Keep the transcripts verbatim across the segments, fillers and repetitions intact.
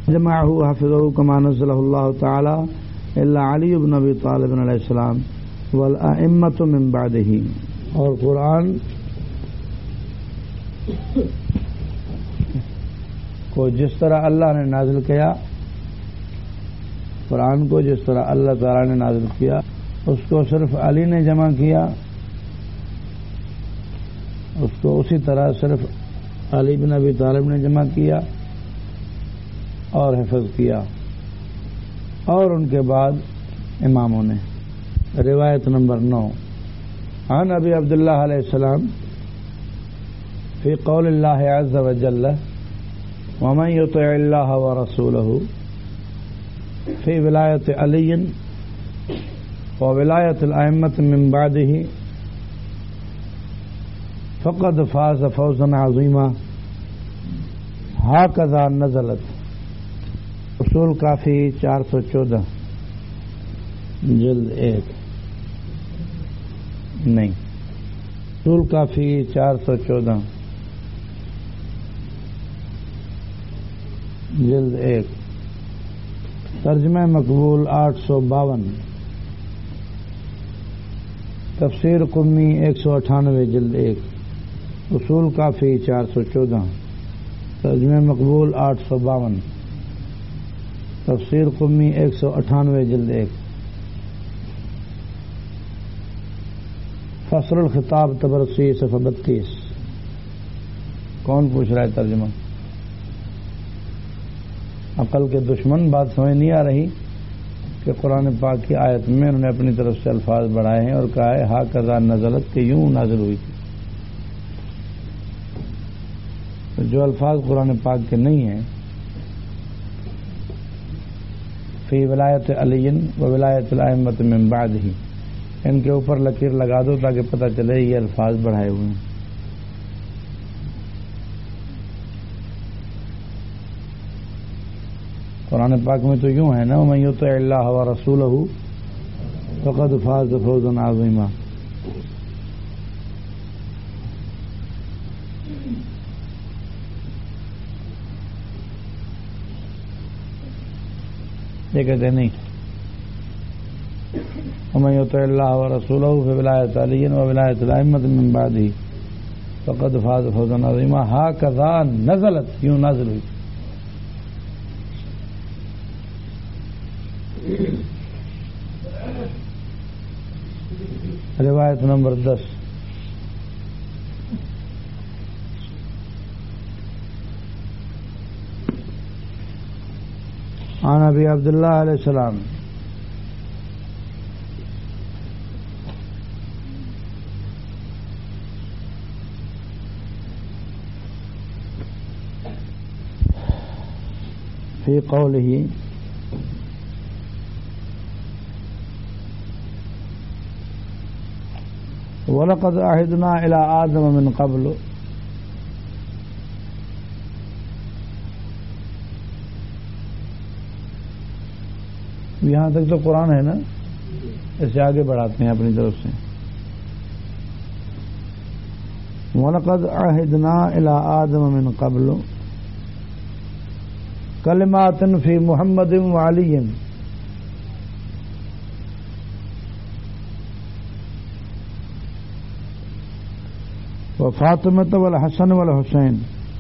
جمعه حفظه كما نزله الله تعالى إلا علي بن أبي طالب علیہ السلام والأئمة من بعده. اور قرآن کو جس طرح اللہ نے نازل کیا قرآن کو جس طرح اللہ تعالیٰ نے نازل کیا اس کو صرف علی نے جمع کیا، اس کو اسی طرح صرف علی بن ابی طالب نے جمع کیا اور حفظ کیا، اور ان کے بعد اماموں نے. روایت نمبر نو عن ابی عبداللہ علیہ السلام فی قول اللہ عز وجل ومن یطع اللہ ورسولہ فی ولایت علی وولایت الائمة من بعده فقد فاز فوزا عظیما ہاکذا نزلت. اصول کافی چار سو چودہ جلد ایک نہیں اصول کافی چار سو چودہ جلد ایک ترجمہ مقبول آٹھ سو باون تفسیر قمی ایک سو اٹھانوے جلد ایک اصول کافی چار سو چودہ ترجمہ مقبول آٹھ سو باون تفسیر قمی ایک سو اٹھانوے جلد ایک. فصل الخطاب تبرسی صفحہ بتیس. کون پوچھ رہا ہے ترجمہ؟ عقل کے دشمن. بات سمجھ نہیں آ رہی کہ قرآن پاک کی آیت میں انہوں نے اپنی طرف سے الفاظ بڑھائے ہیں اور کہا ہے ہاکذا نزلت کہ یوں نازل ہوئی تھی. تو جو الفاظ قرآن پاک کے نہیں ہیں فی ولایت علی و ولایت الائمة من بعدہ ان کے اوپر لکیر لگا دو تاکہ پتہ چلے یہ الفاظ بڑھائے ہوئے ہیں. قرآن پاک میں تو یوں ہے نا ومن یطع اللہ ورسولہ فقد فاز فوزا عظیما. یہ کہتے ہیں نہیں ومن یطع اللہ ورسولہ فولایت علی وولایت الائمة من بعدہ فقد فاز فوزا عظیما ہاکذا نزلت یوں نازل ہوئی. روایت نمبر دس عن ابی عبداللہ علیہ السلام فی قولہ وَلَقَدْ عَهِدْنَا إِلَىٰ آدَمَ مِنْ قَبْلُ. یہاں تک تو قرآن ہے نا، اسے آگے بڑھاتے ہیں اپنی طرف سے. وَلَقَدْ عَهِدْنَا إِلَىٰ آدَمَ مِنْ قَبْلُ كَلِمَاتٍ فِي مُحَمَّدٍ وَعَلِيٍّ وفاطمة والحسن والحسین.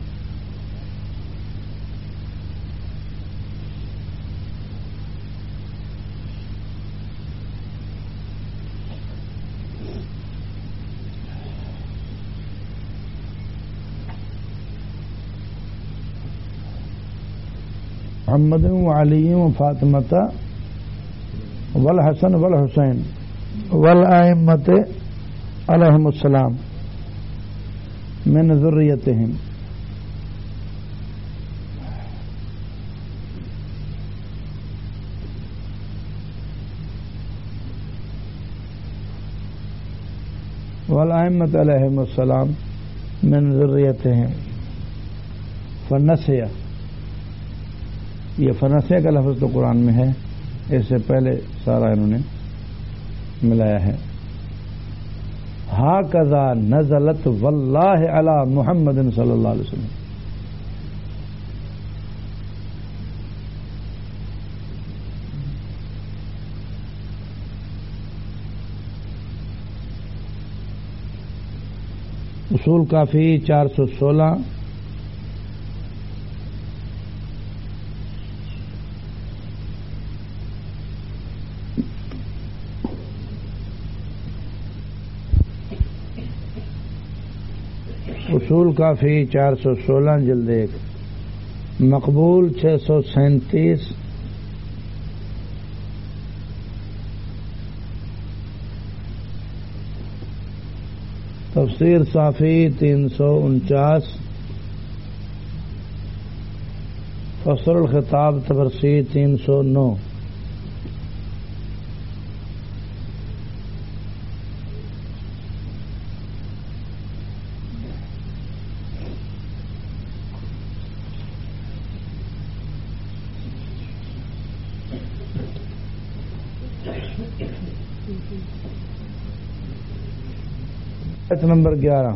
محمد وعلی وفاطمة والحسن والحسین والائمة علیہم السلام من ذریتہم. والائمة علیہم السلام من ذریتہم. فنسیہ یہ فنسیہ کا لفظ تو قرآن میں ہے، اس سے پہلے سارا انہوں نے ملایا ہے. ہاکذا نزلت واللہ علی محمد صلی اللہ علیہ وسلم. اصول کافی چار سو سولہ، اصول کافی چار سو سولہ جلد ایک، مقبول چھ سو سینتیس، تفسیر صافی تین سو انچاس، فصل الخطاب تبرسی تین سو نو، آیت نمبر گیارہ،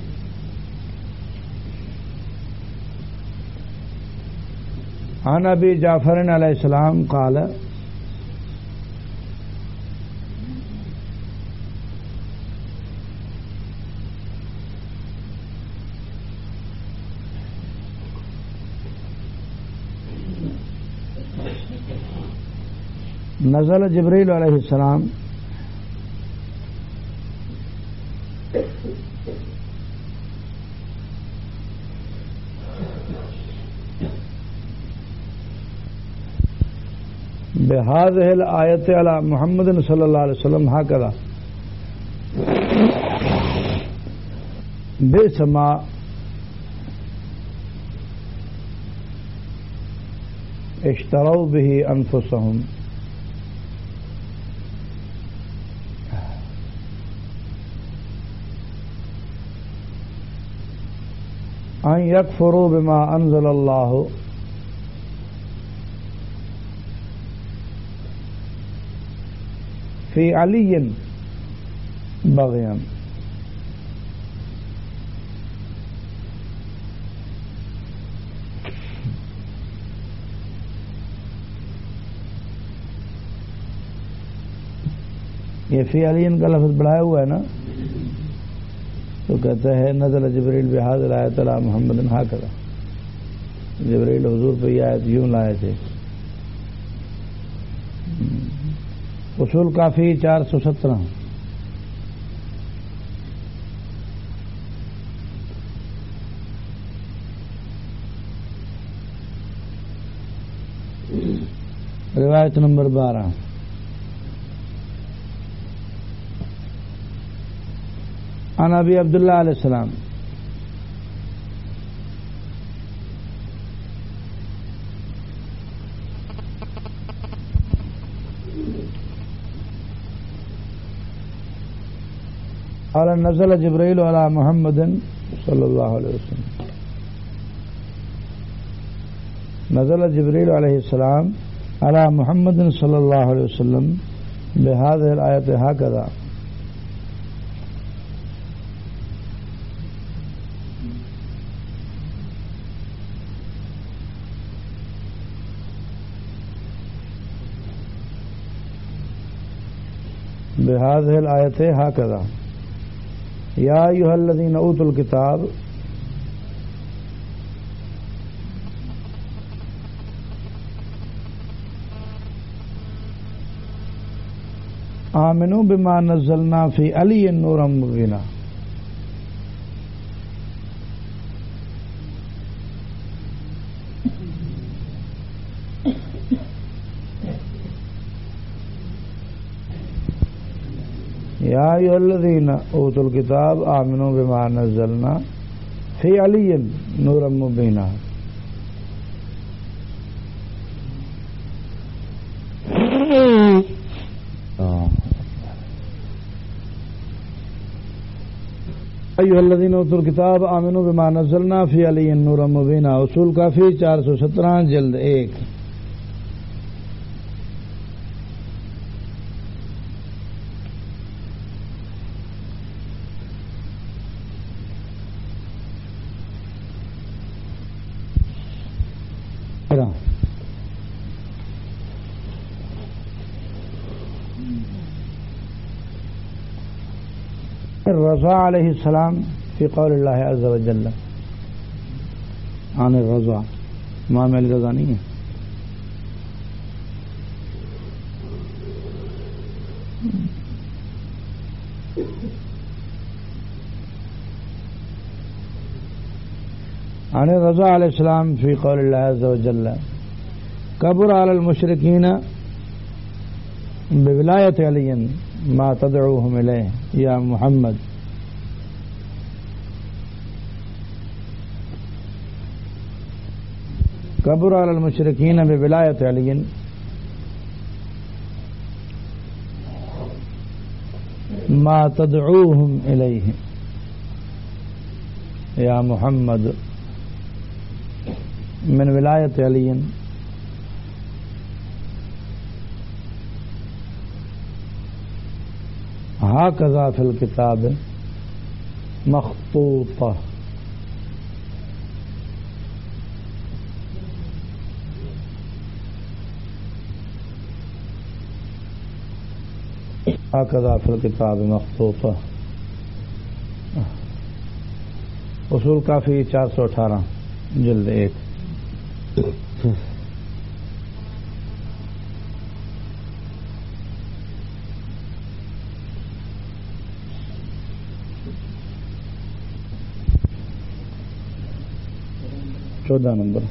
عن ابی جعفر علیہ السلام قال نزل جبریل علیہ السلام بهذه الآیت علی محمد صلی اللہ علیہ وسلم هكذا بئس ما اشتروا به انفسهم ان یکفروا بما انزل اللہ فی علی بغیا، یہ فی علی کا لفظ بڑھایا ہوا ہے نا، تو کہتا ہے نزل جبریل بہذا الآیت علی محمد ہکذا، جبریل حضور پہ یہ آیت یوں لائے تھے۔ اصول کافی چار سو سترہ، روایت نمبر بارہ، عن ابی عبداللہ علیہ السلام قال نزل جبريل على محمد صلى الله عليه وسلم، نزل جبريل عليه السلام على محمد صلى الله عليه وسلم بهذه الآية هكذا بهذه الآية هكذا یا ایھا الذین اوتوا الکتاب آمنوا بما نزلنا فی علی نورا مبینا، یا ایھا الذین اوتوا الکتاب آمنوا بما نزلنا فی علی نورا مبینا۔ ایھا الذین اوتوا الکتاب آمنوا بما نزلنا فی علی نورا مبینا، اصول کافی چار سو سترہ جلد ایک۔ رضا علیہ السلام فی قول اللہ عز و جل عن الرضا. امام علی رضا نہیں ہے. عن الرضا علیہ السلام فی قول اللہ عز و جل کبر علی المشرکین بولایت علی ما تدعوهم الیہ یا محمد. کبر علی المشرکین بولایت علی ما تدعوهم الیہ یا محمد من ولایت علی ہاکذا فی الکتاب مخطوطہ. ہاکذا فی الکتاب مخطوطہ. اصول کافی چار سو اٹھارہ جلد ایک. چودہ نمبر.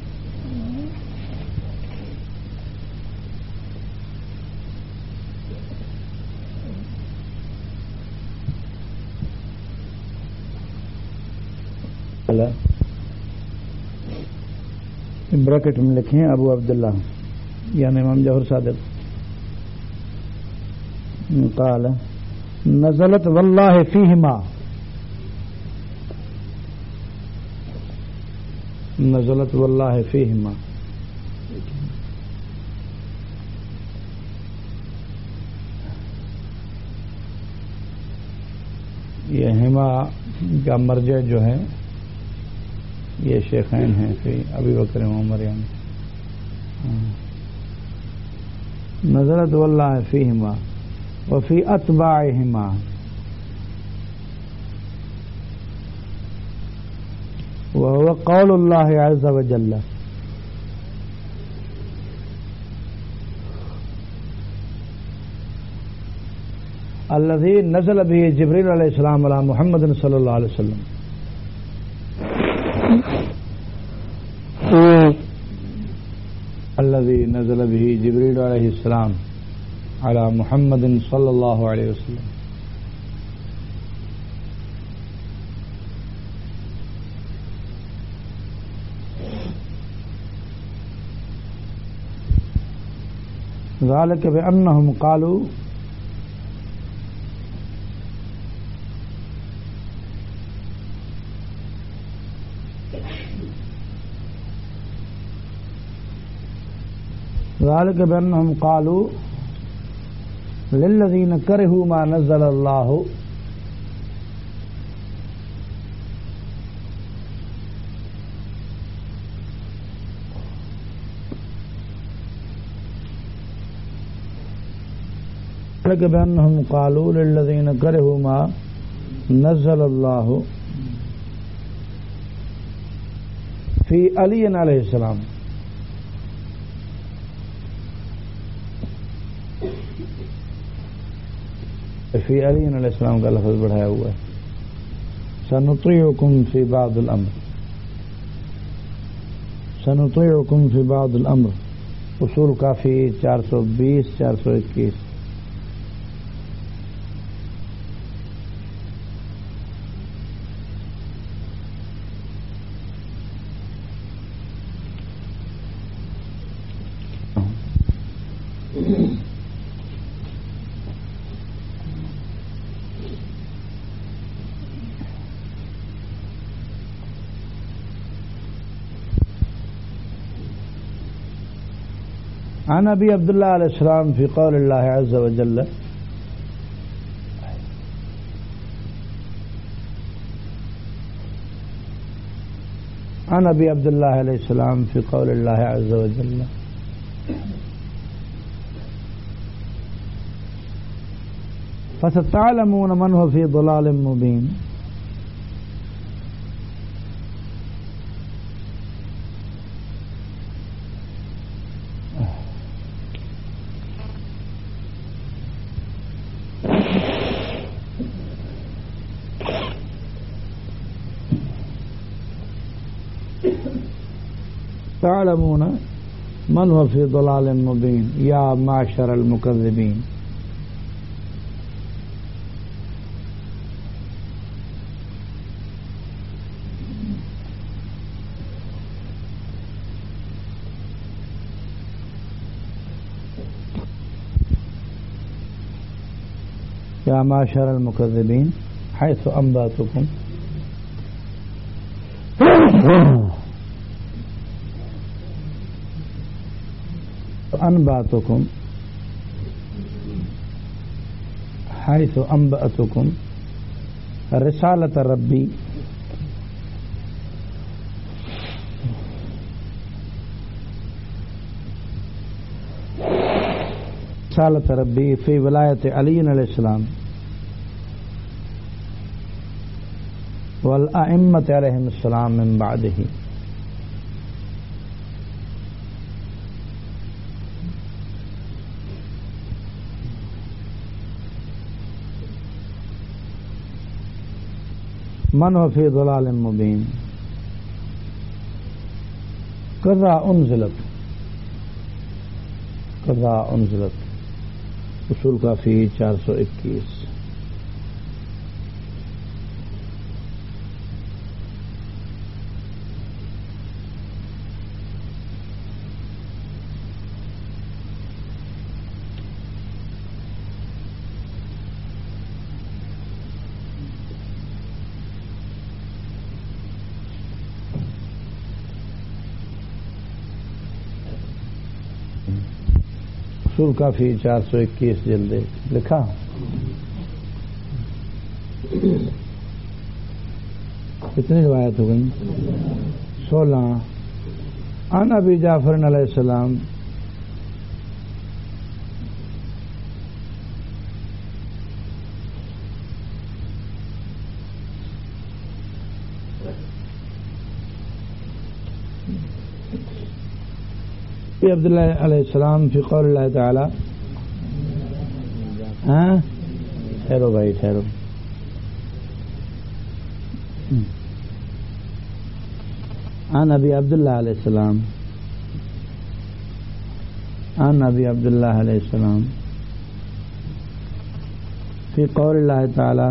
بریکٹ میں لکھیں ابو عبداللہ یعنی امام جوہر صادق قال نزلت واللہ فیہما. نزلت واللہ فیہما یہ ہما کا مرجع جو ہے یہ شیخین ہیں فی ابی بکر و عمر. یعنی نزلت واللہ فیہما وفی اتباعہما. وهو قول اللہ عز و جل الذی نزل به جبریل علیہ السلام علی محمد صلی اللہ علیہ وسلم. الذي نزل به جبريل عليه السلام على محمد صلى الله عليه وسلم. ذلك بأنهم قالوا ذلك بأنهم قالوا للذين كرهوا ما نزل الله ذلك بأنهم قالوا للذين كرهوا ما نزل الله في علي عليه السلام. فی علی علیہ السلام کا لفظ بڑھایا ہوا ہے. سنطیعکم فی بعض الامر. سنطیعکم فی بعض الامر. اصول کافی چار سو بیس چار سو اکیس. عن ابی عبداللہ علیہ السلام فی قول اللہ عز و جل عن ابی عبداللہ علیہ السلام فی قول اللہ عز و جل فستعلمون من هو فی ضلال مبین. تعلمون من هو في ضلال مبين یا معشر المکذبین. یا معشر المکذبین حیث انباتکم انباتکم حیث انبأتکم رسالت ربی رسالت ربی فی ولایت علی علیہ السلام والائمۃ علیہم السلام من بعدہ. من هو فی ضلال مبین کذا انزلت کذا انزلت اصول کافی چار سو اکیس. اصول کافی چار سو اکیس جلد لکھا. کتنی روایت ہو گئی؟ سولہ. عن ابی جعفر علیہ السلام عبداللہ علیہ السلام فی قول اللہ تعالی. ہاں ٹھہرو بھائی ٹھہرو. عن ابی عبداللہ علیہ السلام عن ابی عبداللہ علیہ السلام فی قول اللہ تعالی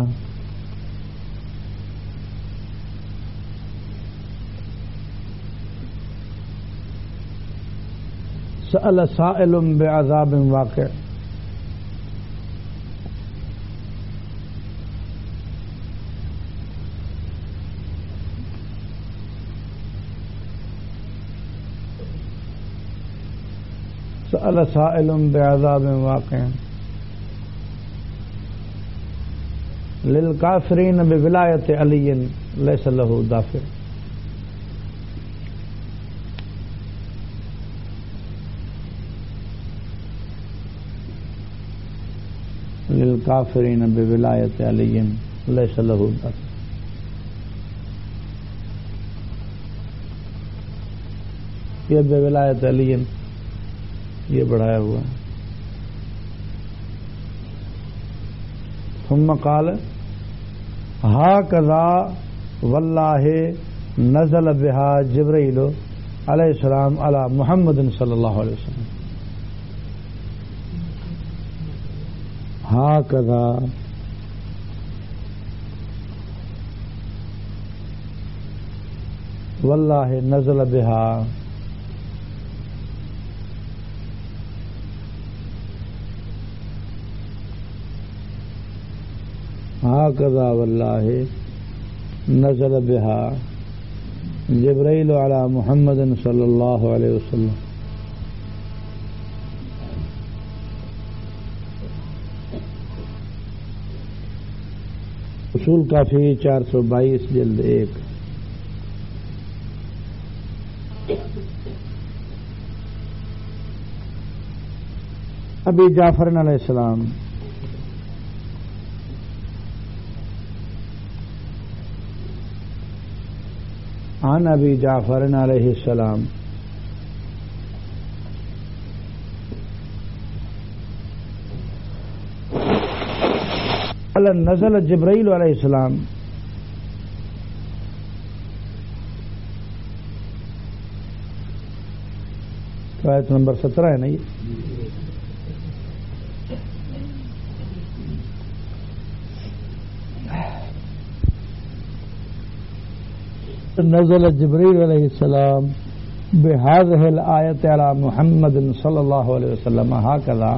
سأل سائل بعذاب واقع. سأل سائل بعذاب واقع للکافرین بولایت علی لیس له دافع. للکافرین بولایت علی لیس له دافع. یہ بولایت علی یہ بڑھایا ہوا ہے. ثم قال ہاکذا واللہ نزل بها جبرائیل علیہ السلام علی محمد صلی اللہ علیہ وسلم. ہاکذا واللہ نزل بها ہاکذا واللہ نزل بها جبرائیل علی محمد صلی اللہ علیہ وسلم. اصول کافی چار سو بائیس جلد ایک. ابی جعفر علیہ السلام عن ابی جعفر علیہ السلام نزل جبرائیل علیہ السلام آیت نمبر سترہ ہے نا یہ. نزل جبریل علیہ السلام بهذه الآیت علی محمد صلی اللہ علیہ وسلم هكذا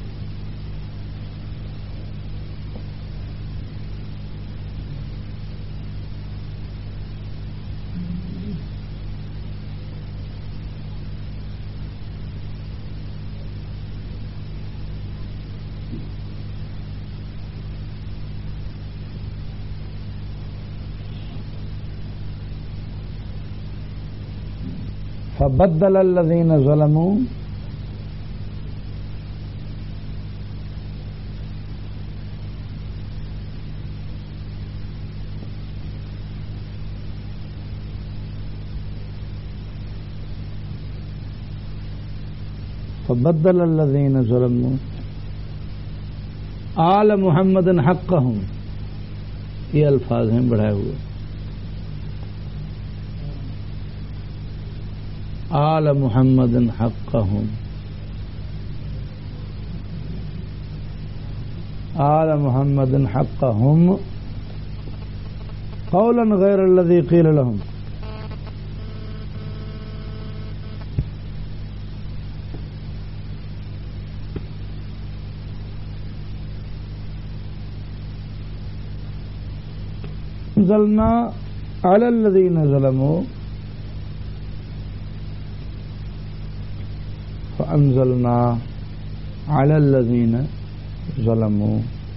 فبدل الذين ظلموا فبدل الذين ظلموا آل محمد حقهم، یہ الفاظ ہیں بڑھائے ہوئے. آل محمد حقهم، آل محمد حقهم قولا غیر الذي قیل لهم. انزلنا على الذين ظلموا فأنزلنا على الذين ظلموا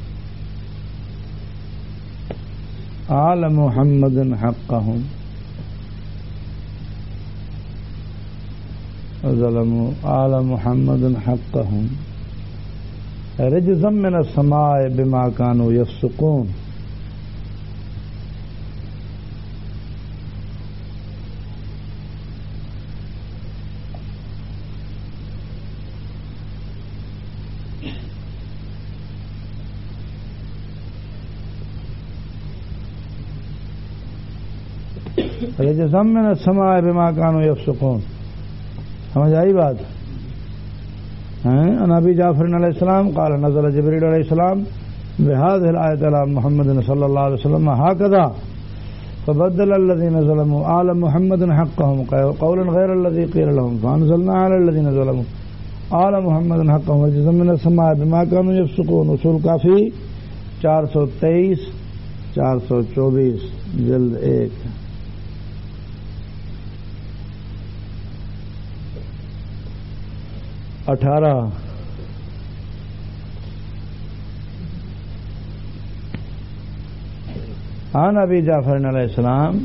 آل محمد حقهم ظلموا آل محمد حقهم رجزا من السماء بما كانوا يفسقون. رجزا من السماء بما كانوا يفسقون. سمجھ آئی بات؟ عن ابی جعفر علیہ السلام قال نزل جبریل علیہ السلام بهذه الآية على محمد صلی اللہ علیہ وسلم هكذا فبدل الذين ظلموا آل محمد حقهم قولا غير الذي قيل لهم فأنزلنا على الذين ظلموا آل محمد حقهم رجزا من السماء بما كانوا يفسقون. اصول کافی چار سو تیئیس چار سو چوبیس جلد ایک. اٹھارہ عن ابی جعفر علیہ السلام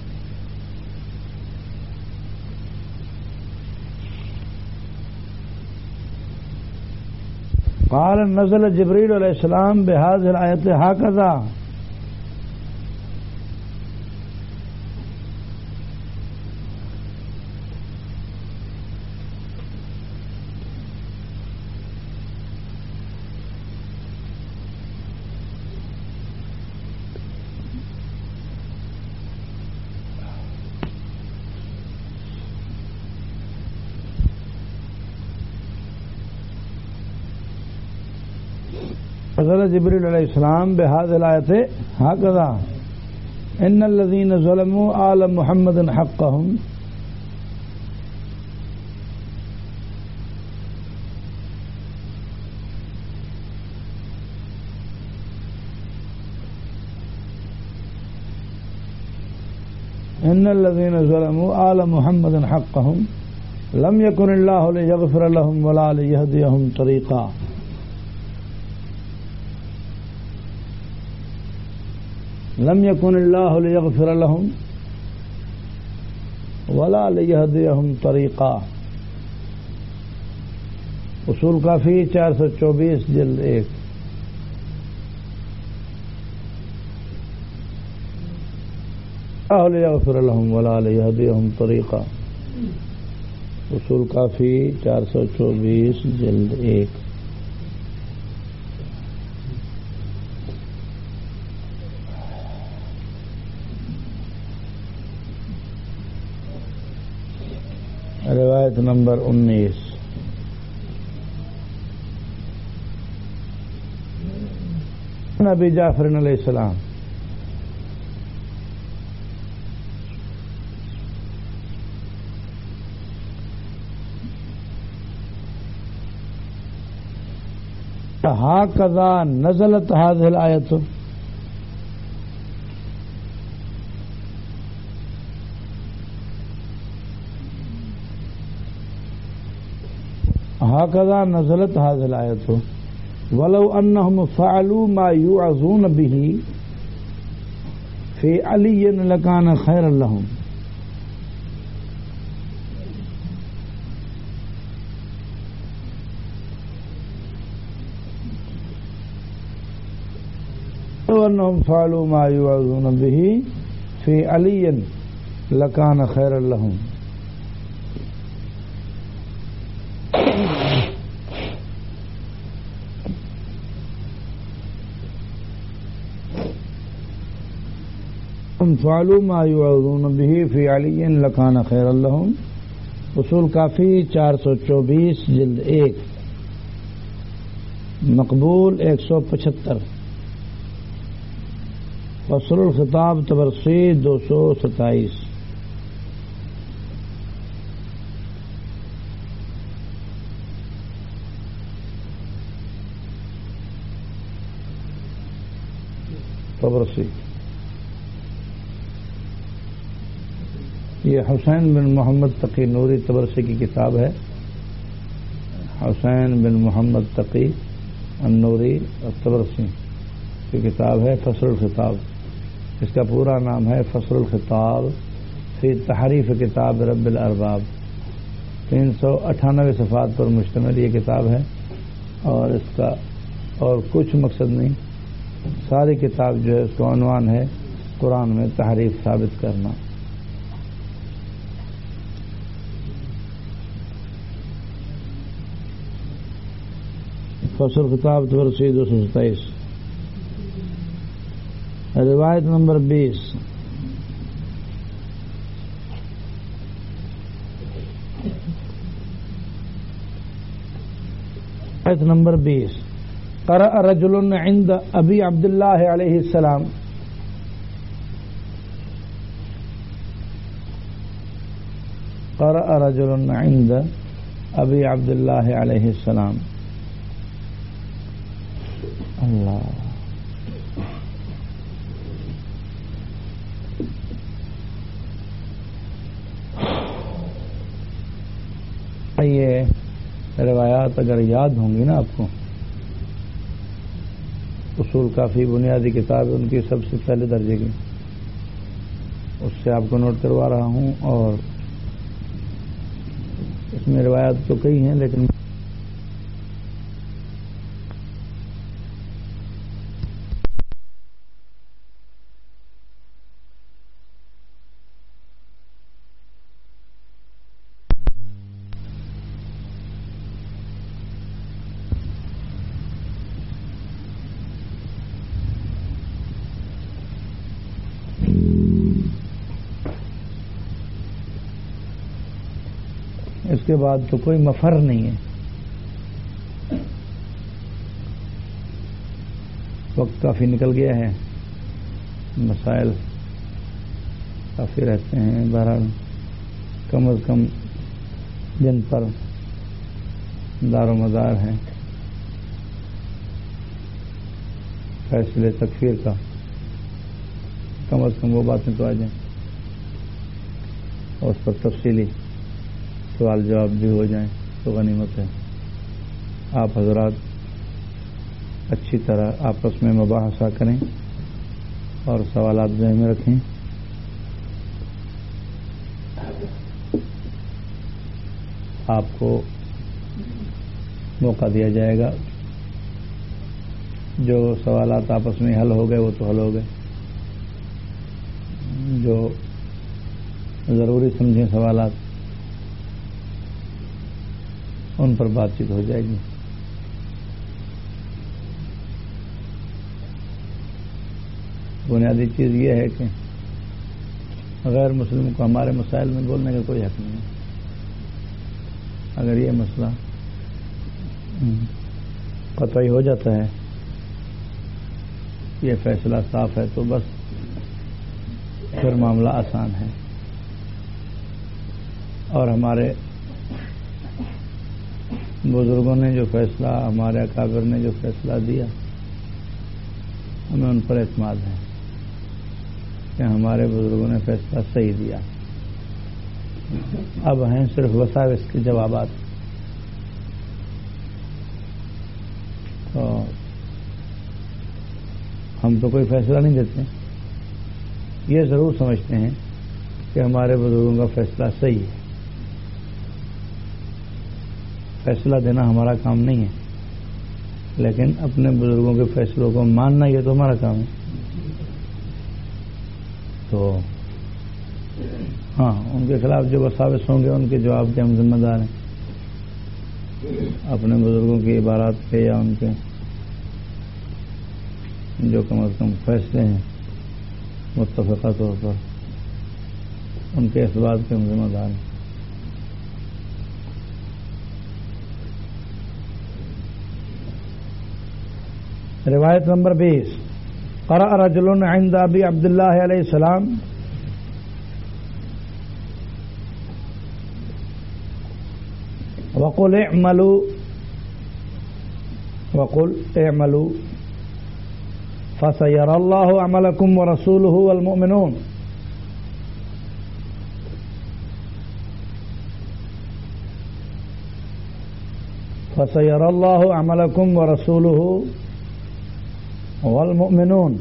قال نزل جبریل علیہ السلام بهذه الآیة هكذا نزل جبریل علیہ السلام بهذه الآیة هكذا ان الذين ظلموا آل محمد حقهم ان الذين ظلموا آل محمد حقهم لم يكن الله ليغفر لهم ولا ليهديهم طريقا. لم يكن الله ليغفر لهم ولا ليهديهم طريقا. اصول کافی چار سو چوبیس جلد ایک. الله ليغفر لهم ولا ليهديهم طريقا. اصول کافی چار سو چوبیس جلد ایک. روایت آیت نمبر انیس. نبی جعفر علیہ السلام ہاکذا نزلت هذه الآیت. هكذا نزلت هذه الآية ولو أنهم فعلوا ما يوعظون به في علي لكان خيرا لهم. لو أنهم فعلوا ما يوعظون به في علي لكان خيرا لهم. فعلوا ما يوعظون به في علي لكان خيرا لهم. اصول کافی چار سو چوبیس جلد ایک، مقبول ایک سو پچہتر، فصل الخطاب تبرسی دو سو ستائیس. تبرسی یہ حسین بن محمد تقی نوری تبرسی کی کتاب ہے. حسین بن محمد تقی النوری تبرسی کی کتاب ہے فصل الخطاب. اس کا پورا نام ہے فصل الخطاب فی تحریف کتاب رب الارباب. تین سو اٹھانوے صفحات پر مشتمل یہ کتاب ہے، اور اس کا اور کچھ مقصد نہیں، ساری کتاب جو ہے اس کا عنوان ہے قرآن میں تحریف ثابت کرنا. فصل خطاب تبرسی دو سو ستائیس. روایت نمبر بیس. روایت نمبر بیس. قرأ رجل عند ابی عبداللہ علیہ السلام. قرأ رجل عند ابی عبداللہ علیہ السلام. اللہ یہ روایات اگر یاد ہوں گی نا آپ کو، اصول کافی بنیادی کتاب ان کی سب سے پہلے درجے کی، اس سے آپ کو نوٹ کروا رہا ہوں. اور اس میں روایات تو کئی ہیں لیکن اس کے بعد تو کوئی مفر نہیں ہے. وقت کافی نکل گیا ہے، مسائل کافی رہتے ہیں. بہرحال کم از کم جن پر دار و مدار ہیں فیصلے تکفیر کا، کم از کم وہ باتیں تو آ جائیں اور اس پر تفصیلی سوال جواب بھی ہو جائیں تو غنیمت ہے. آپ حضرات اچھی طرح آپس میں مباحثہ کریں اور سوالات ذہن میں رکھیں. آپ کو موقع دیا جائے گا. جو سوالات آپس میں حل ہو گئے وہ تو حل ہو گئے، جو ضروری سمجھیں سوالات ان پر بات چیت ہو جائے گی. بنیادی چیز یہ ہے کہ غیر مسلم کو ہمارے مسائل میں بولنے کا کوئی حق نہیں ہے. اگر یہ مسئلہ قطعی ہو جاتا ہے، یہ فیصلہ صاف ہے، تو بس پھر معاملہ آسان ہے. اور ہمارے بزرگوں نے جو فیصلہ، ہمارے اکابر نے جو فیصلہ دیا، ہمیں ان پر اعتماد ہے کہ ہمارے بزرگوں نے فیصلہ صحیح دیا. اب ہیں صرف وساوس کے جوابات. تو ہم تو کوئی فیصلہ نہیں دیتے، یہ ضرور سمجھتے ہیں کہ ہمارے بزرگوں کا فیصلہ صحیح ہے. فیصلہ دینا ہمارا کام نہیں ہے، لیکن اپنے بزرگوں کے فیصلوں کو ماننا یہ تو ہمارا کام ہے. تو ہاں، ان کے خلاف جو وساوس ہوں گے ان کے جواب کے ہم ذمہ دار ہیں. اپنے بزرگوں کی عبارات پہ یا ان کے جو کم از کم فیصلے ہیں متفقہ طور پر، ان کے اس بات کے ہم ذمہ دار ہیں. روایت نمبر بیس. قرأ رجل عند ابی عبداللہ علیہ السلام وقل اعملوا وقل اعملوا فسيرى الله عملكم ورسوله والمؤمنون. فسيرى الله عملكم ورسوله والمؤمنون.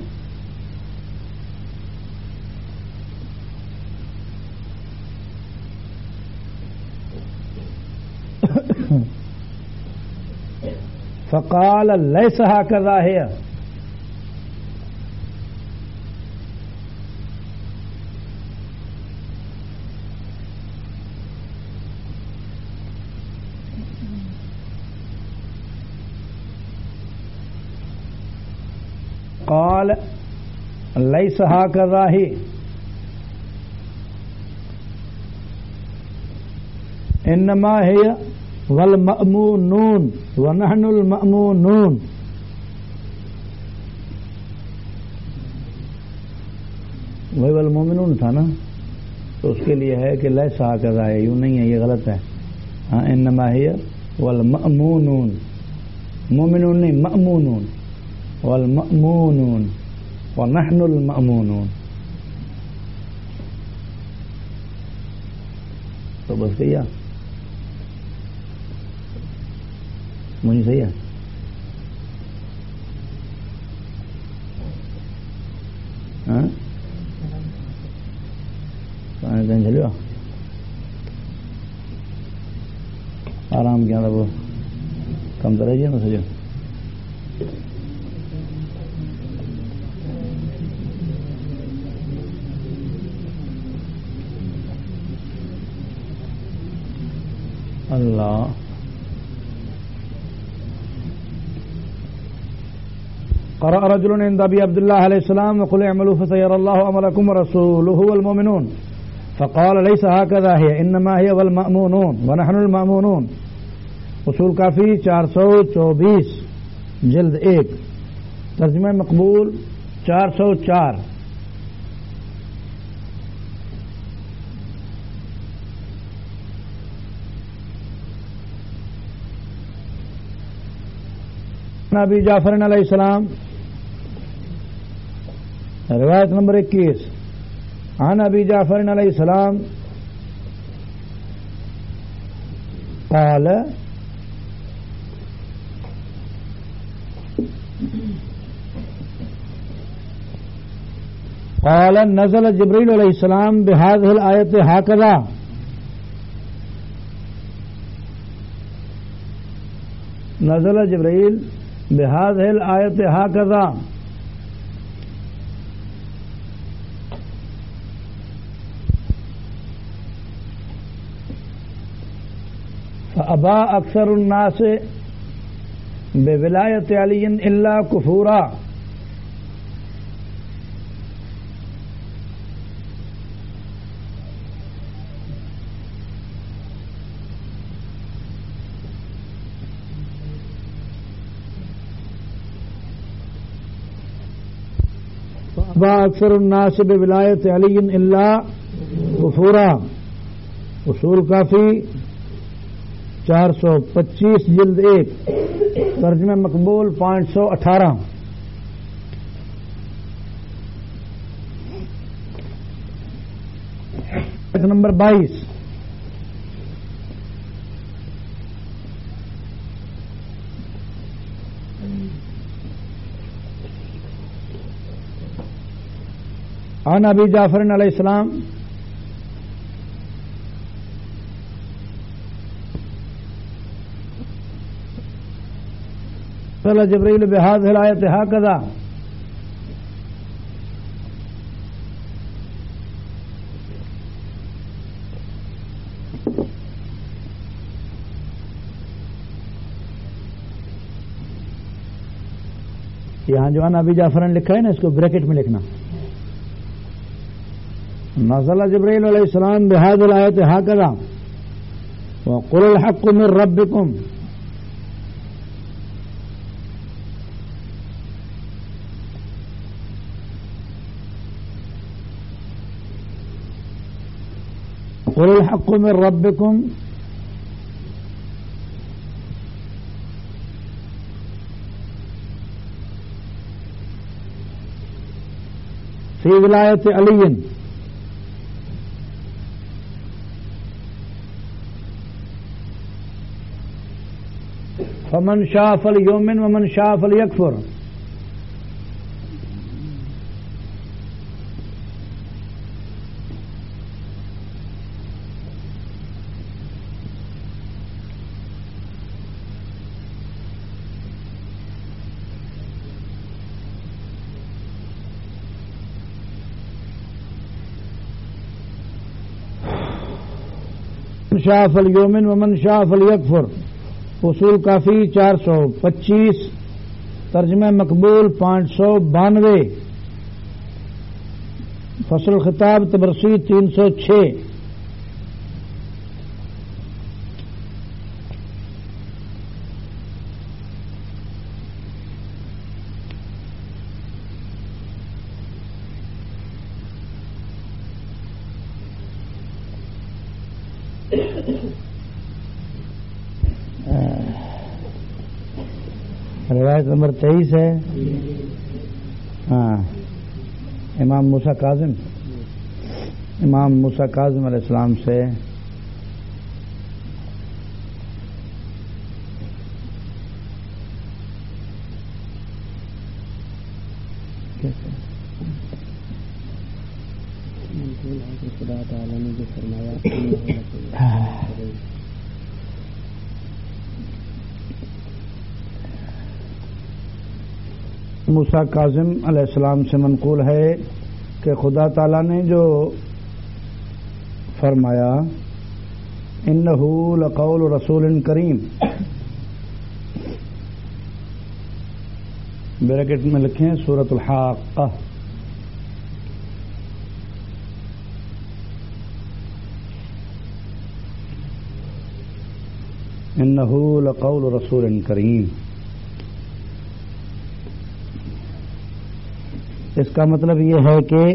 فقال ليس هكذا هي. قال ليس هكذا هي انما هي والمأمونون ونحن المأمونون. وہی والمؤمنون تھا نا، تو اس کے لیے ہے کہ لیس ہکذا ہے، یوں نہیں ہے، یہ غلط ہے. ہاں، انما ہی والمأمونون، مومنون نہیں، مأمونون، والمأمونون ونحن المأمونون. تو بس کیا مجھے صحیح ہے. ہاں کہیں چلو آرام کیا تھا، وہ کم تو رہیے نا سجو. اللہ قرأ رجل عند ابي عبد الله عليه السلام وقل اعملوا فسيرى الله عملكم ورسوله والمؤمنون. فقال ليس هكذا هي انما هي والمأمونون ونحن المأمونون. اصول کافی چار سو چوبیس جلد ایک، ترجمہ مقبول چار سو چار. نبی جعفر علیہ السلام روایت نمبر اکیس. عن ابی جعفر علیہ السلام قال قال نزل جبريل علیہ السلام بهذه الآية هكذا. نزل جبريل بهذه الآية هكذا. فأبى أكثر الناس بولاية علي إلا كفورا. با اکثر الناس بولایت علی الا کفورا، اصول کافی چار سو پچیس جلد ایک، ترجمہ مقبول پانچ سو اٹھارہ۔ نمبر بائیس، عن ابی جعفر علیہ السلام قال جبريل بهذه الآية هكذا، یہاں جو ابی جعفر نے لکھا ہے نا اس کو بریکٹ میں لکھنا، نزل جبرائیل علیہ السلام بهذه الآية هكذا وقل الحق من ربكم، قل الحق من ربكم في ولاية علي، فمن شاء فليؤمن ومن شاء فليكفر۔ من شاء فليؤمن ومن شاء فليكفر، اصول کافی چار سو پچیس، ترجمہ مقبول پانچ سو بانوے، فصل خطاب تبرسی تین سو چھ۔ روایت نمبر تیئیس ہے، ہاں، امام موسیٰ کاظم امام موسیٰ کاظم علیہ السلام سے خدا تعالی نے جو فرمایا موسیٰ کاظم علیہ السلام سے منقول ہے کہ خدا تعالی نے جو فرمایا انہ لقول رسول کریم، بریکٹ میں لکھیں سورۃ الحاقہ، انہ لقول رسول کریم۔ اس کا مطلب یہ ہے کہ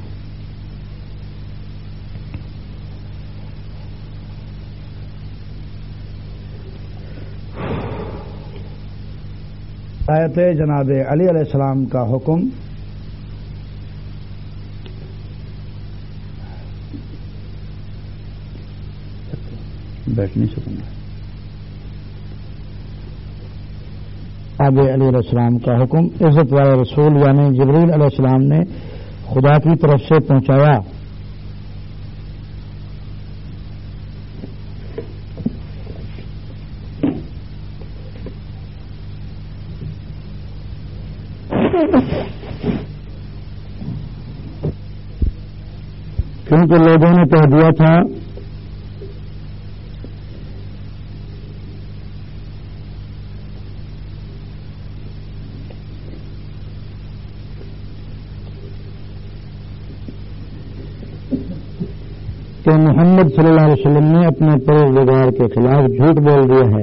آیت جناب علی علیہ السلام کا حکم بیٹھ نہیں سکوں گا، جناب علی علیہ السلام کا حکم عزت والے رسول یعنی جبریل علیہ السلام نے خدا کی طرف سے پہنچایا۔ کیونکہ لوگوں نے کہہ دیا تھا کہ محمد صلی اللہ علیہ وسلم نے اپنے پروردگار کے خلاف جھوٹ بول دیا ہے،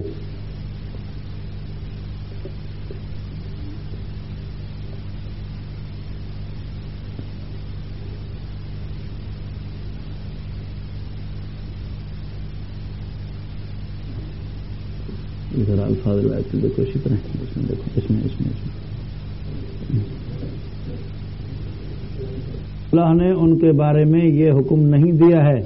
ذرا الفاظ روایت کو دیکھو اسی طرح اس میں دیکھو اس میں اس میں اس میں اللہ نے ان کے بارے میں یہ حکم نہیں دیا ہے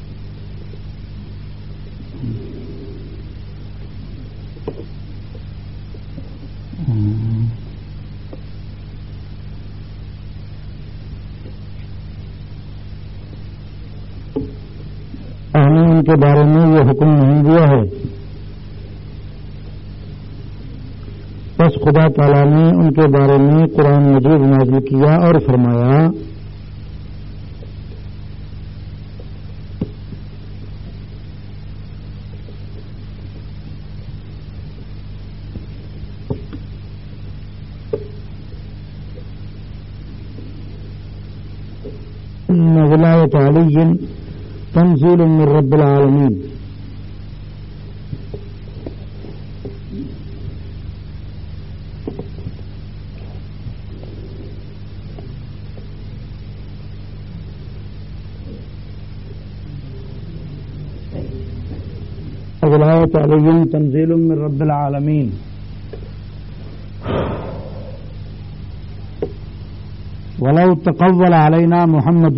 ان کے بارے میں یہ حکم نہیں دیا ہے بس خدا تعالیٰ نے ان کے بارے میں قرآن مجید نازل کیا اور فرمایا ولایت علی تنزیل من رب العالمین ولایت علی تنزیل من رب العالمین ولو تقول علینا محمد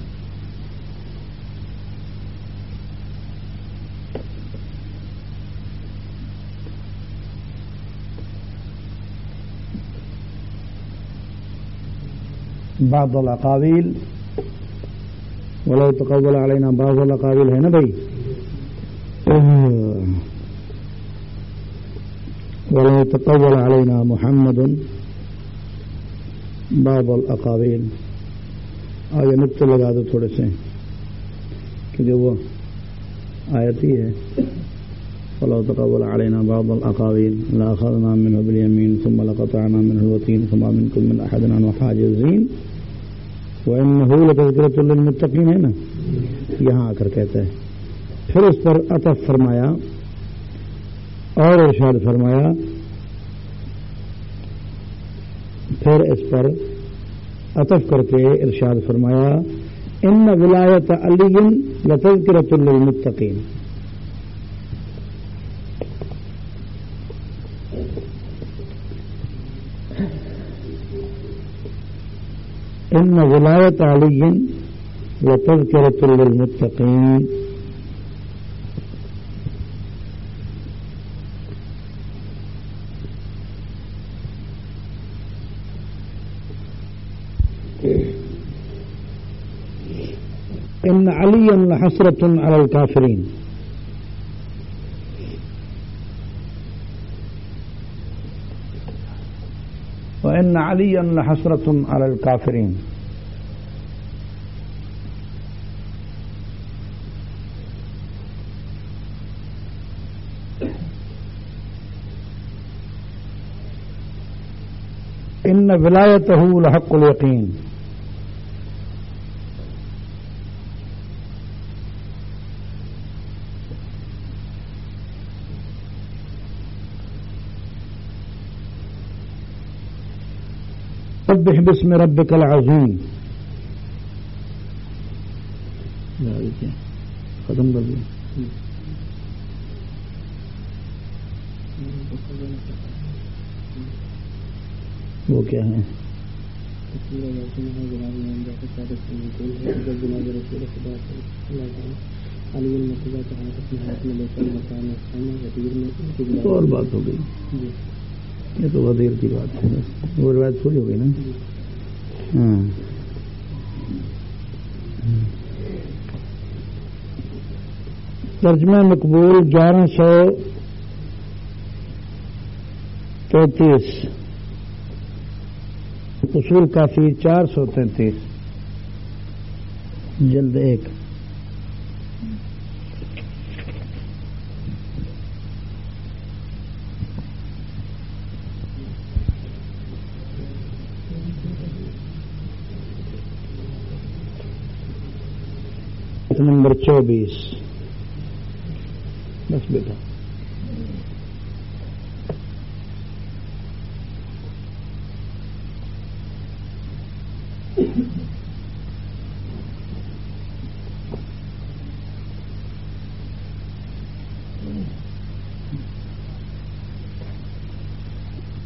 بعض الاقاویل ولو تقول علینا بعض الاقاویل ہے نا بھائی ولو تقول علینا محمد بعض الاقاویل آگے نقطے لگا دو تھوڑے سے کہ جو وہ آیت ہی ہے ولو تقول علينا بعض الأقاويل لأخذنا منه باليمين ثم لقطعنا منه الوتين فما منكم من أحد عنه حاجزين وإنه لتذكرة للمتقين ہے نا یہاں آ کر کہتا ہے پھر اس پر عطف فرمایا اور ارشاد فرمایا پھر اس پر عطف کر کے ارشاد فرمایا ان ولایت علی لتذکرۃ للمتقین ان ولایت علی لتذکرۃ للمتقین ان علی لحسرۃ علی الکافرین وان علی لحسرۃ علی الکافرین ان ولایتہ لحق الیقین سبح باسم ربک العظیم ختم کر دیا وہ کیا ہے اور بات ہو گئی یہ تو وزیر کی بات ہے وہ روایت پوری ہو گئی نا ہاں ترجمہ مقبول گیارہ سو تینتیس اصول کافی چار سو تینتیس جلد ایک نمبر چوبیس بس بیٹا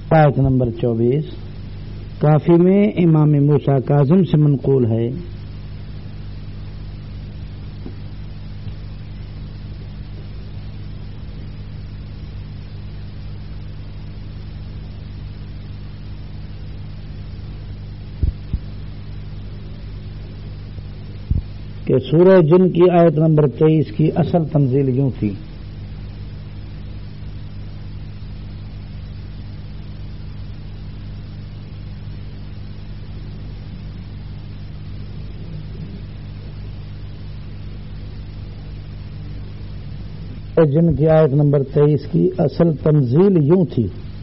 آیت نمبر چوبیس کافی میں امام موسیٰ کاظم سے منقول ہے کہ سورہ جن کی آیت نمبر تیئیس کی اصل تنزیل یوں تھی جن کی آیت نمبر تیئیس کی اصل تنزیل یوں تھی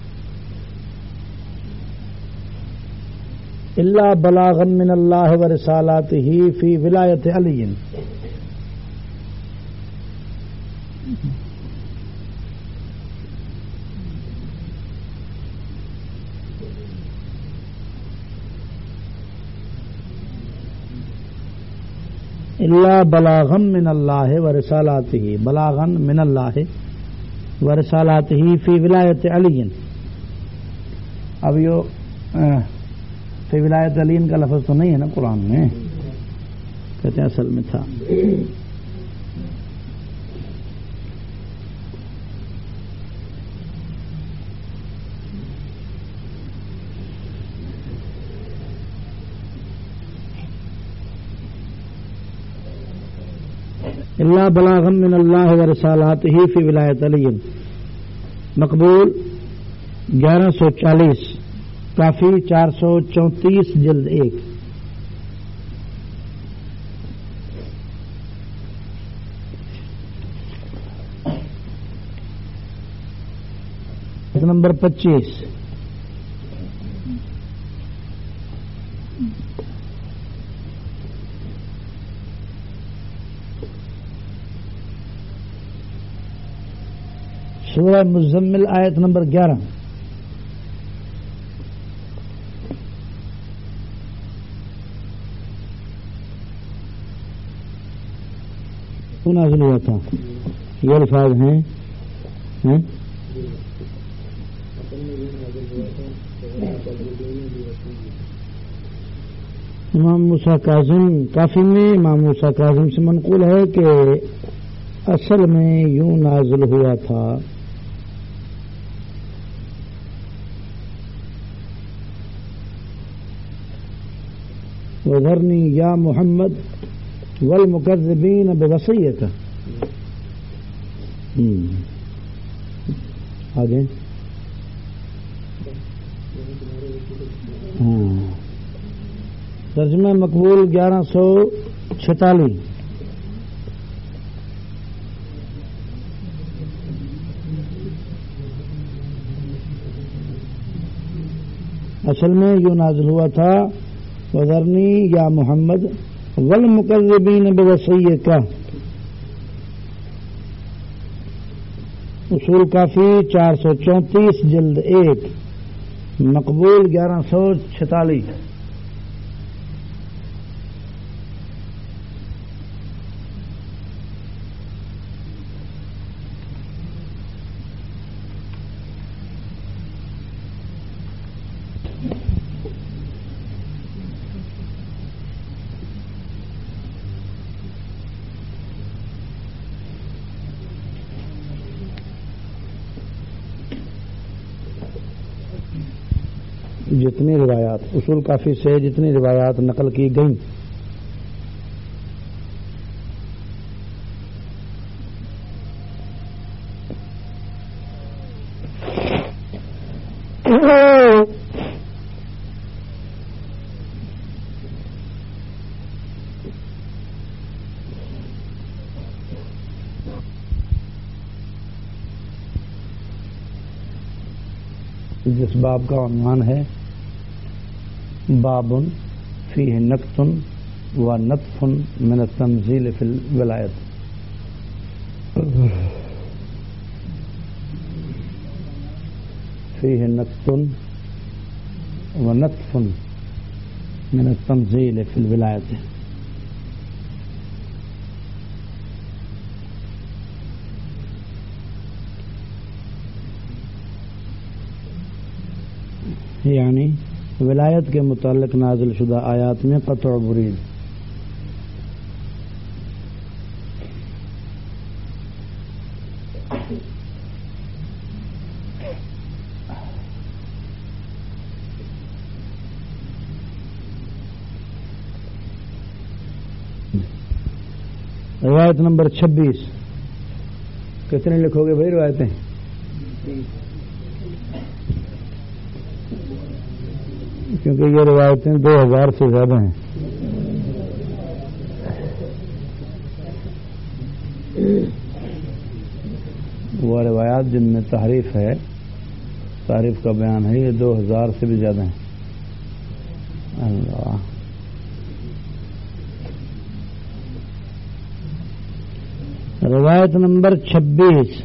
اللہ بلاغا من اللہ و رسالاتہ فی ولایت علی اللہ بلاغا من اللہ و رسالاتہ بلاغا من اللہ و رسالاتہ فی ولایت علی. اب یہ فی ولایت علی کا لفظ تو نہیں ہے نا قرآن میں، کہتے ہیں اصل میں تھا. اللہ بلاغا من اللہ و رسالاتہ فی ولایت علی مقبول گیارہ سو چالیس کافی چار سو چونتیس جلد ایک. نمبر پچیس سورہ مزمل آیت نمبر گیارہ. نازل ہوا تھا یہ الفاظ ہیں, ہیں؟ امام موسیٰ کاظم کافی میں امام موسیٰ کاظم سے منقول ہے کہ اصل میں یوں نازل ہوا تھا وذرنی یا محمد والمکذبین بوصیتہ. آگے ترجمہ مقبول گیارہ سو چھتالیس. اصل میں یوں نازل ہوا تھا وذرنی یا محمد والمکذبین بوصیتہ. اصول کافی چار سو چونتیس جلد ایک مقبول گیارہ سو چھتالیس. جتنی روایات اصول کافی سے جتنی روایات نقل کی گئیں جس باب کا عنوان ہے باب فیہ نکت و نطف من التنزیل فی الولایت. فیہ نکت و نطف من التنزیل فی الولایت. یعنی ولایت کے متعلق نازل شدہ آیات میں قطع و برید. روایت نمبر چھبیس. کتنے لکھو گے بھائی روایتیں؟ کیونکہ یہ روایتیں دو ہزار سے زیادہ ہیں. وہ روایات جن میں تحریف ہے، تعریف کا بیان ہے، یہ دو ہزار سے بھی زیادہ ہیں. اللہ. روایت نمبر چھبیس.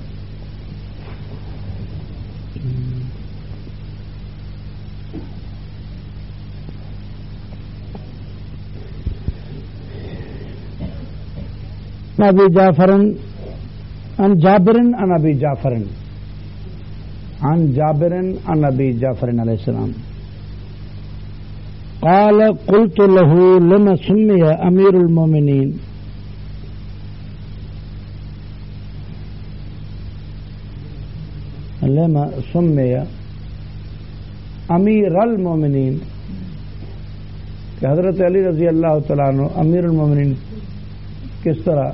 ابی جعفر عن جابر عن ابی جعفر عن جابر عن ابی جعفر علیہ السلام قال قلت له لما سمي امیر المومنین لما سمي امیر المومنین کہ حضرت علی رضی اللہ تعالیٰ عنہ امیر المومنین کس طرح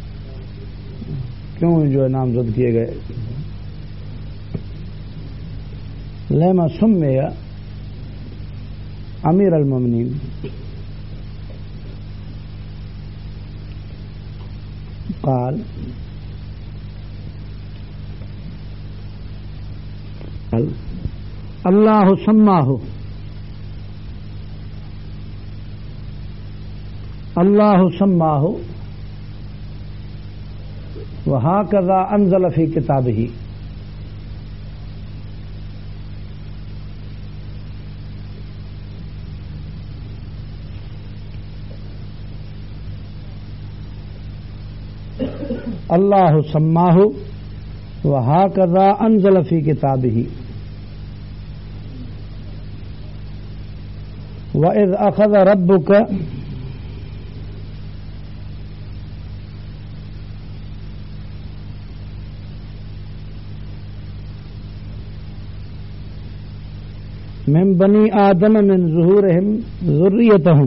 کیوں جو ہے نامزد کیے گئے. لما سمي امیر المومنین قال اللہ سماہ اللہ سماہ وہکذا انزل فی کتابہ. اللہ سماہ وہکذا انزل فی کتابہ. وَإِذْ أَخَذَ رَبُّكَ من بنی آدم من ظہورہم ذریتہم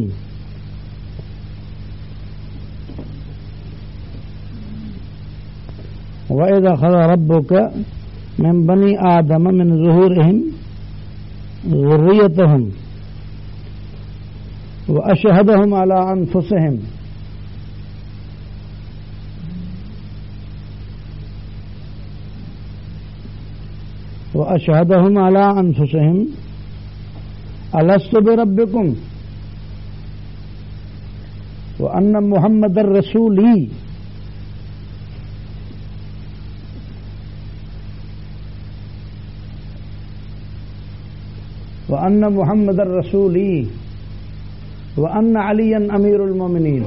وَإِذْ أَخَذَ رَبُّكَ من بنی آدم من ظہورہم ذریتہم وَأَشْهَدَهُمْ عَلَىٰ أَنفُسِهِمْ وَأَشْهَدَهُمْ عَلَىٰ أَنفُسِهِمْ أَلَسْتُ بِرَبِّكُمْ وَأَنَّ مُحَمَّدًا رَسُولِي وَأَنَّ مُحَمَّدًا رَسُولِي وَأَنَّ عَلِيًّا أَمِيرُ الْمُؤْمِنِينَ.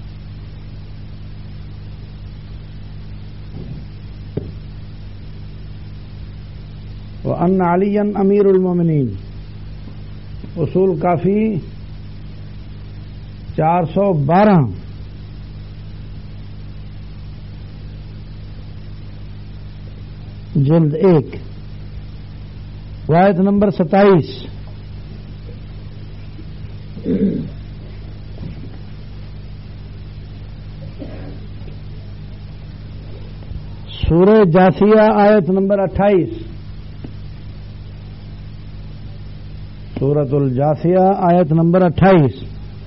وَأَنَّ عَلِيًّا أَمِيرُ الْمُؤْمِنِينَ. اصول کافی چار سو بارہ. جلد ایک روایت نمبر ستائیس. سورہ جاثیہ آیت نمبر اٹھائیس. سورۃ الجاثیہ آیت نمبر اٹھائیس.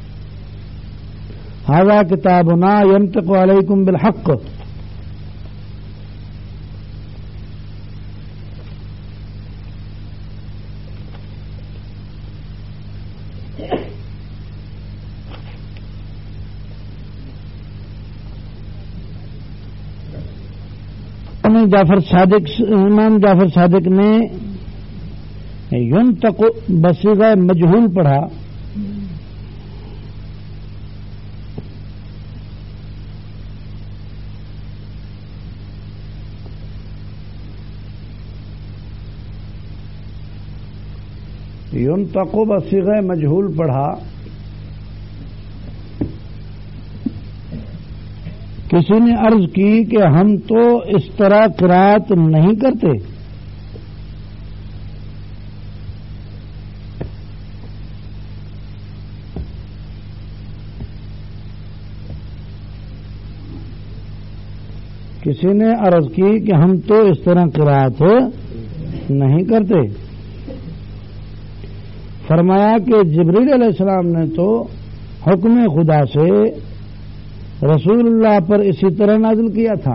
ھذا کتابنا ینطق علیکم بالحق جعفر صادق امام جعفر صادق نے ینطق بصیغہ مجہول پڑھا. ينطق بصيغہ مجہول پڑھا. کسی نے عرض کی کہ ہم تو اس طرح قرات نہیں کرتے. کسی نے عرض کی کہ ہم تو اس طرح قرات نہیں کرتے. فرمایا کہ جبریل علیہ السلام نے تو حکم خدا سے رسول اللہ پر اسی طرح نازل کیا تھا.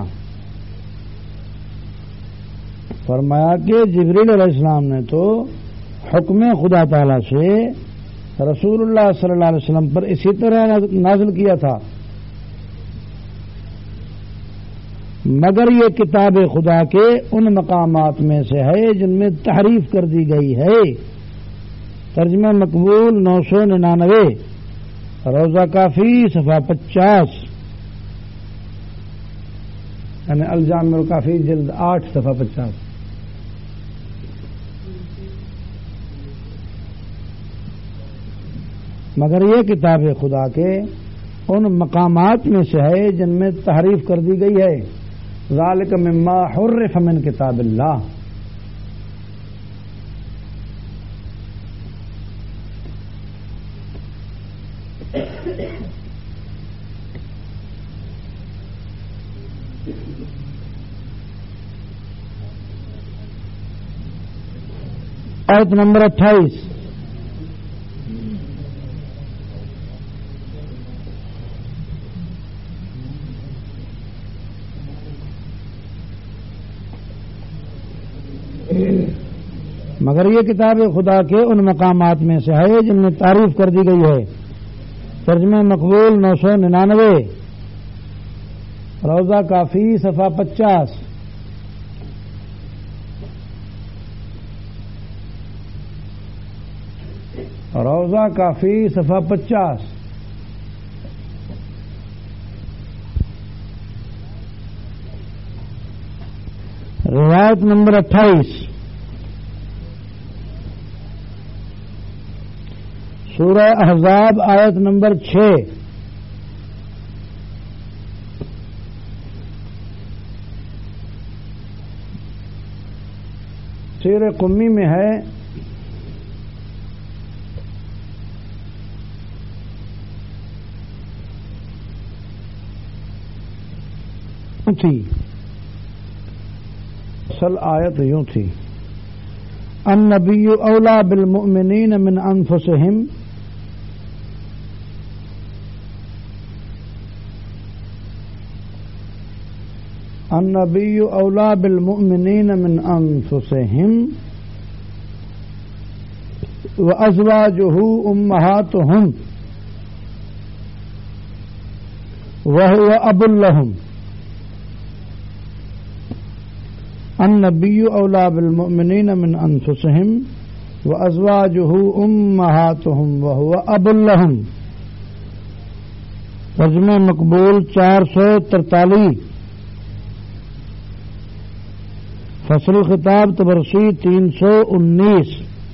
فرمایا کہ جبریل علیہ السلام نے تو حکم خدا تعالی سے رسول اللہ صلی اللہ علیہ وسلم پر اسی طرح نازل کیا تھا. مگر یہ کتاب خدا کے ان مقامات میں سے ہے جن میں تحریف کر دی گئی ہے. ترجمہ مقبول نو سو ننانوے، روزہ کافی صفحہ پچاس، یعنی الجامع الکافی جلد آٹھ صفحہ پچاس. مگر یہ کتاب خدا کے ان مقامات میں سے ہے جن میں تحریف کر دی گئی ہے. ذالک مما حرف من کتاب اللہ. آیت نمبر اٹھائیس. مگر یہ کتاب خدا کے ان مقامات میں سے ہے جن میں تعریف کر دی گئی ہے. ترجمہ مقبول نو سو ننانوے، روزہ کافی صفحہ پچاس. روزہ کافی صفحہ پچاس. روایت نمبر اٹھائیس، سورہ احزاب آیت نمبر چھ. سیر قمی میں ہے تھی. اصل آیت یوں تھی: النبی اولا بالمؤمنین من انفسہم النبی اولا بالمؤمنین من انفسہم وازواجہ امہاتہم وہو اب لہم. النبی اولا بالمؤمنین من انفسہم وازواجہ امہاتہم وہو اب لہم. ترجمہ مقبول چار سو ترتالیس، فصل خطاب تبرسی تین سو انیس.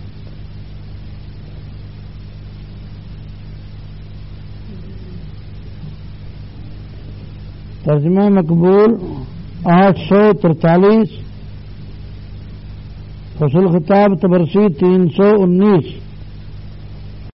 ترجمہ مقبول آٹھ سو ترتالیس، فصل خطاب تبرسی تین سو انیس.